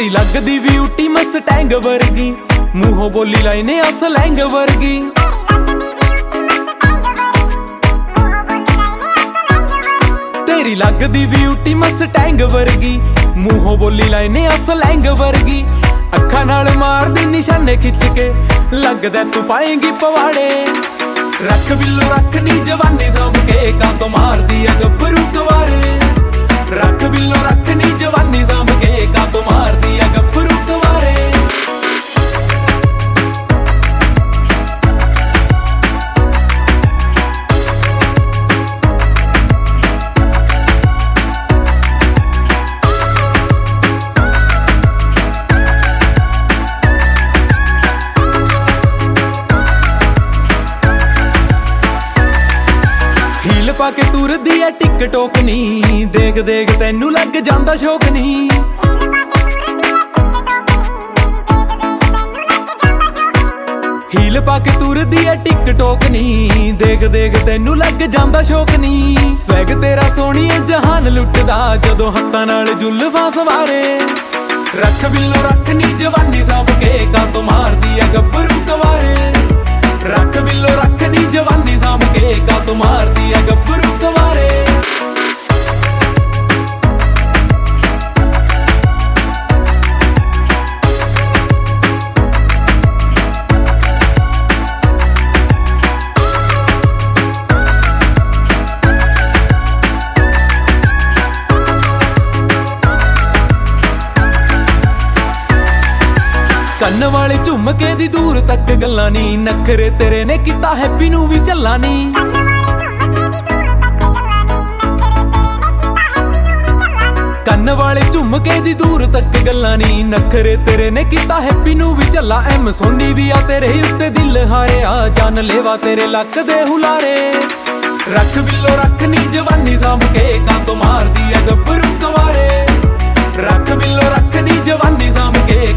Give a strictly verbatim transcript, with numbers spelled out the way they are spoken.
तेरी लगदी beauty Mustang वर्गी, मूहों बोली लाइने असलैंग वर्गी। तेरी लगदी ब्यूटी मस्टैंग वर्गी, मूहों बोली लाइने असलैंग वर्गी। अखां नाल मारदी निशाने खिच के, लगदा तू पाएंगी पवाड़े। रख बिल्लो रख नी जवानी सांभ के, कातों मारदी है गब्बरू कवारे। रख बिल्लो रख नी जवानी सांभ के, कातों मारदी है गब्बरू कवारे। हील पाके तुरदी है टिकटोक नी, देख देख तैनू लग जांदा शौक नी। हील पाके तुरदी है टिकटोक नी, देख देख तैनू लग जांदा शौक नी। स्वैग तेरा सोहणीए जहान लुटदा, जदों हत्थां नाल जुल्फां सवारे। रख बिल्लो रख नी जवानी सांभ के, कातों मारदी है गब्बरू कवारे। रख बिल्लो रख नी जवानी सांभ के, कातों मारदी है गब्बरू कवारे। ਕੰਨ ਵਾਲੇ ਝੁਮਕੇ ਦੀ दूर तक गल्लां नी, नखरे तेरे ने कीता हैप्पी नू भी झल्ला नी। ਕੰਨ ਵਾਲੇ ਝੁਮਕੇ ਦੀ दूर तक गल्लां नी, नखरे तेरे ने कीता हैप्पी नू भी झल्ला। एम सोनी भी आ तेरे उत्ते दिल हारिया, जान लेवा तेरे लक दे हुलारे। रख बिल्लो रख नी जवानी सांभ के, कातों मारदी है गब्बरू कवारे। रख बिल्लो रख नी जवानी सांभ के,